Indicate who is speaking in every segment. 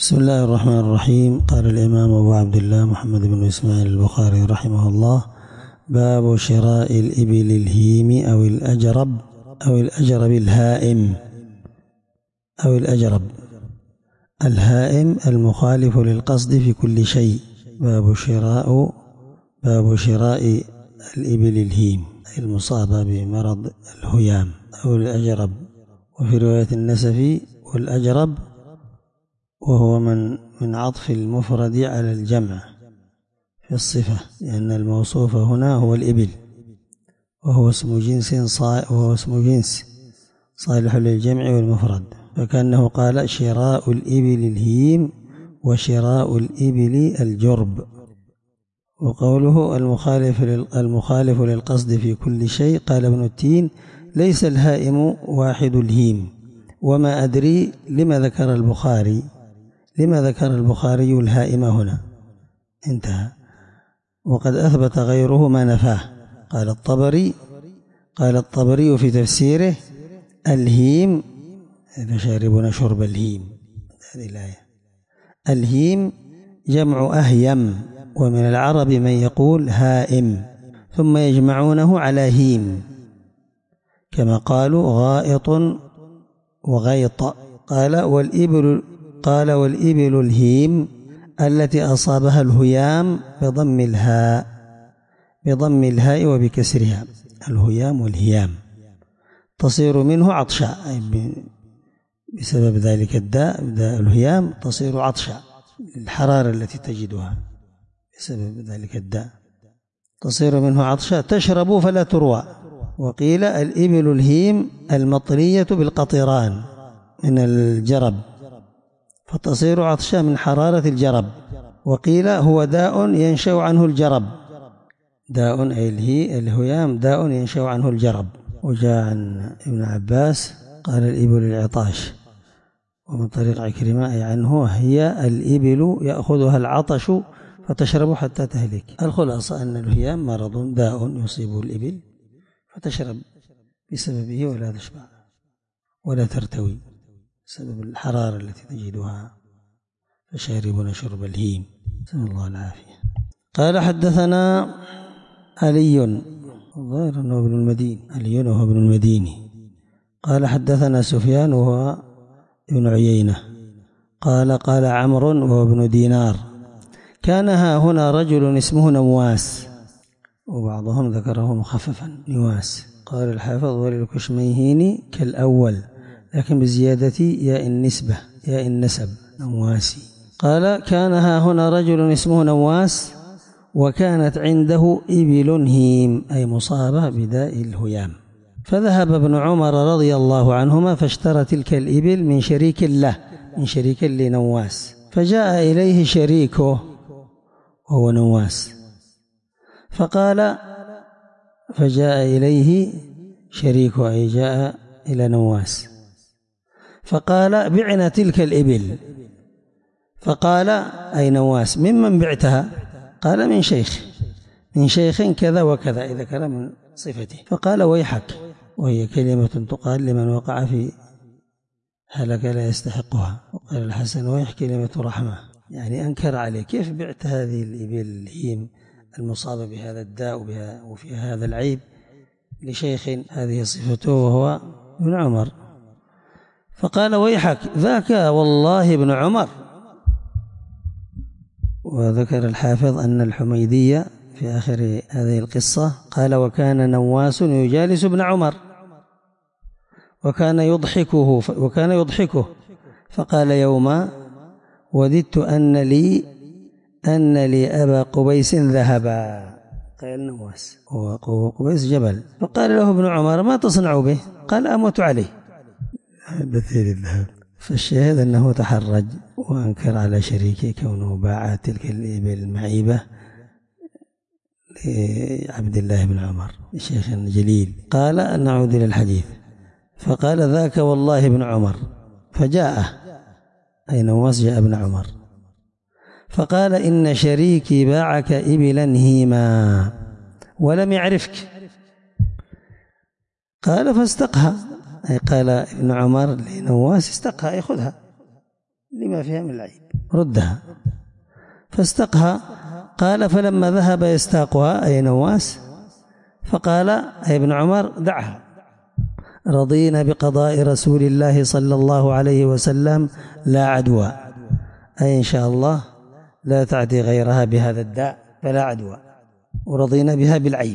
Speaker 1: بسم الله الرحمن الرحيم. قال الإمام أبو عبد الله محمد بن إسماعيل البخاري رحمه الله: باب شراء الإبل الهيم أو الأجرب الهائم أو الأجرب. الهائم المخالف للقصد في كل شيء. باب شراء الإبل الهيم أي المصابة بمرض الهيام أو الأجرب. وفي رواية النسفي والأجرب وهو من عطف المفرد على الجمع في الصفة، لأن الموصوف هنا هو الإبل وهو اسم جنس صالح للجمع والمفرد، فكأنه قال شراء الإبل الهيم وشراء الإبل الجرب. وقوله المخالف للقصد في كل شيء. قال ابن التين: ليس الهائم واحد الهيم. وما أدري لما ذكر البخاري الهائم هنا. انتهى. وقد أثبت غيره ما نفاه. قال الطبري في تفسيره: الهيم شاربون شرب الهيم. هذه الآية. الهيم جمع أهيم، ومن العرب من يقول هائم ثم يجمعونه على هيم، كما قالوا غائط وغيط. قال والإبل الهيم التي أصابها الهيام بضم الهاء وبكسرها. الهيام والهيام تصير منه عطشا، بسبب ذلك الداء الهيام تصير عطشا للحرارة التي تجدها بسبب ذلك الداء، تصير منه عطشا تشرب فلا تروى. وقيل الإبل الهيم المطرية بالقطران من الجرب فتصير عطشا من حرارة الجرب. وقيل هو داء ينشأ عنه الجرب. داء أي الهيام داء ينشأ عنه الجرب. وجاء عن ابن عباس قال الإبل العطاش. ومن طريق عكرمة أي عنه هي الإبل يأخذها العطش فتشرب حتى تهلك. الخلاصة أن الهيام مرض داء يصيبه الإبل فتشرب بسببه ولا تشبع ولا ترتوي بسبب الحرارة التي تجدها، فشاربون شرب الهيم. نسأل الله العافية. قال حدثنا علي الظاهر أنه ابن المديني، علي وهو ابن المديني. قال حدثنا سفيان وهو ابن عيينة. قال عمرو وهو ابن دينار: كان ها هنا رجل اسمه نواس، وبعضهم ذكره مخففا نواس. قال الحافظ: وللكشميهين كالأول لكن بزيادة ياء النسب نواسي. قال: كان ها هنا رجل اسمه نواس وكانت عنده إبل هيم أي مصابة بداء الهيام، فذهب ابن عمر رضي الله عنهما فاشترى تلك الإبل من شريك لنواس، فجاء إليه شريكه وهو نواس فجاء إليه شريكه أي جاء إلى نواس فقال: بعنا تلك الإبل. فقال: أي نواس ممن بعتها؟ قال: من شيخ كذا وكذا، إذا كان من صفته. فقال: ويحك، وهي كلمة تقال لمن وقع في هلك لا يستحقها. وقال الحسن: ويح كلمة رحمة، يعني أنكر عليه، كيف بعت هذه الإبل الهيم المصابة بهذا الداء وفيها هذا العيب لشيخ هذه صفته وهو ابن عمر؟ فقال: ويحك، ذاك والله ابن عمر. وذكر الحافظ أن الحميدية في آخر هذه القصة قال: وكان نواس يجالس ابن عمر وكان يضحكه فقال يوما: وددت أن لي أبا قبيس ذهبا. قال نواس وقبيس جبل. فقال له ابن عمر: ما تصنع به؟ قال: أموت عليه بثير الذهب. فالشاهد أنه تحرج وأنكر على شريكه كونه باع تلك الإبل المعيبة لعبد الله بن عمر شيخ جليل. قال: نعود إلى الحديث. فقال: ذاك والله ابن عمر. فجاء أي نواس جاء ابن عمر فقال: إن شريكي باعك إبلا هيما ولم يعرفك. قال: فاستقها، أي قال ابن عمر لنواس: استقها، أي خذها لما فيها من العيب. ردها، فاستقها. قال فلما ذهب يستاقها أي نواس، فقال أي ابن عمر دعها، رضينا بقضاء رسول الله صلى الله عليه وسلم لا عدوى، أي إن شاء الله لا تعدي غيرها بهذا الداء فلا عدوى، ورضينا بها بالعيب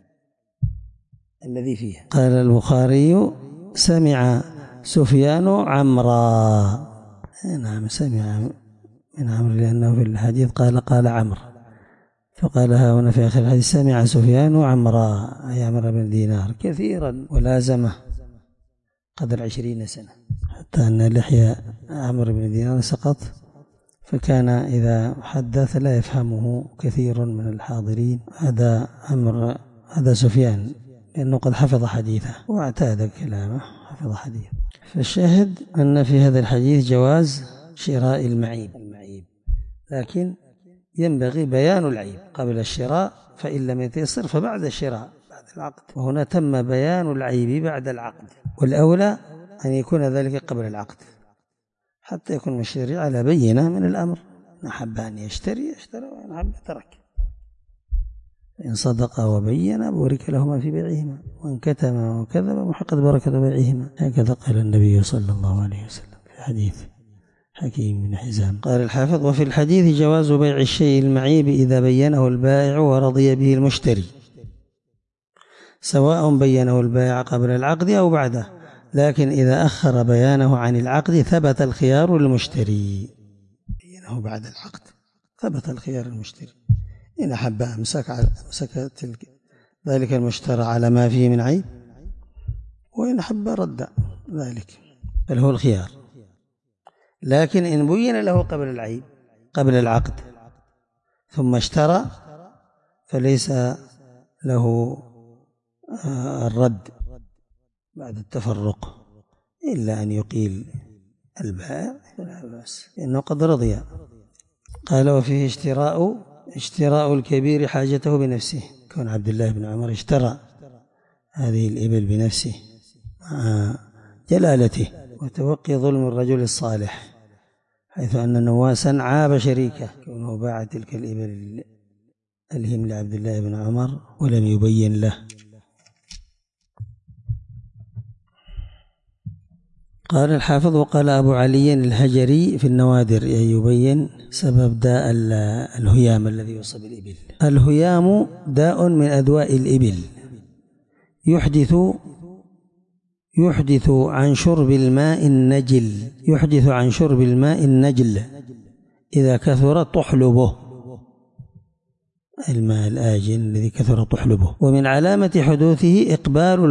Speaker 1: الذي فيها. قال البخاري سمع سفيان عمرا، نعم سمع من عمرو لأنه في الحديث قال عمرو، فقالها هنا في آخر الحديث سمع سفيان عمرا أي عمرو بن دينار كثيرا، ولازمه قدر 20 سنة، حتى أن لحية عمرو بن دينار سقط، فكان إذا حدث لا يفهمه كثير من الحاضرين. هذا سفيان لأنه قد حفظ حديثه واعتاد كلامه، حفظ حديثه. فالشاهد أن في هذا الحديث جواز شراء المعيب، لكن ينبغي بيان العيب قبل الشراء، فإن لم يتيسر فبعد الشراء بعد العقد، وهنا تم بيان العيب بعد العقد، والأولى أن يكون ذلك قبل العقد حتى يكون المشتري على بينة من الأمر، إن أحب أن يشتري اشترى، وإن أحب ترك، إن صدق وبين بورك لهما في بيعهما، وإن كتم وكذب محقت بركة بيعهما، هكذا قال النبي صلى الله عليه وسلم في حديث حكيم بن حزام. قال الحافظ وفي الحديث جواز بيع الشيء المعيب إذا بينه البائع ورضي به المشتري، سواء بينه البائع قبل العقد أو بعده، لكن إذا أخر بيانه عن العقد ثبت الخيار للمشتري. بينه بعد العقد ثبت الخيار للمشتري، إن أحب أمسك ذلك المشترى على ما فيه من عيب، وإن أحب رد ذلك، بل هو الخيار. لكن إن بين له قبل العيب قبل العقد ثم اشترى فليس له الرد بعد التفرق، إلا أن يقيل البائع فلا بأس إنه قد رضي. قال وفيه اشتراء الكبير حاجته بنفسه، كون عبد الله بن عمر اشترى هذه الإبل بنفسه مع جلالته وتوقي ظلم الرجل الصالح، حيث أن نواسا عاب شريكه كونه باع تلك الإبل الهم لعبد الله بن عمر ولم يبين له. قال الحافظ وقال أبو علي الهجري في النوادر يبين سبب داء الهيام الذي يصيب الإبل. الهيام داء من أدواء الإبل يحدث عن شرب الماء النجل إذا كثر طحلبه، الماء الآجن الذي كثر طحلبه. ومن علامة حدوثه إقبال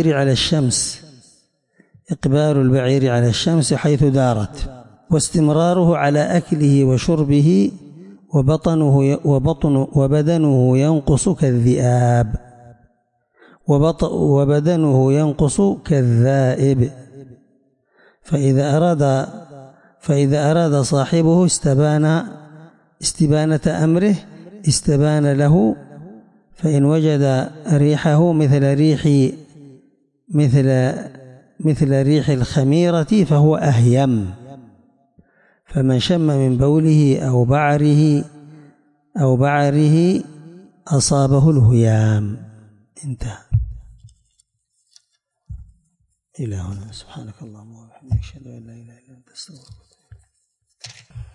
Speaker 1: البعير على الشمس حيث دارت، واستمراره على أكله وشربه، وبدنه ينقص كالذئاب، وبدنه ينقص كالذائب، فإذا أراد صاحبه استبانة أمره استبان له، فإن وجد ريحه مثل ريح الخميرة فهو أهيم، فمن شم من بوله أو بعره أصابه الهيام. انتهى. إلى هنا. سبحانك اللهم وبحمدك أشهد أن لا إله إلا أنت أستغفرك.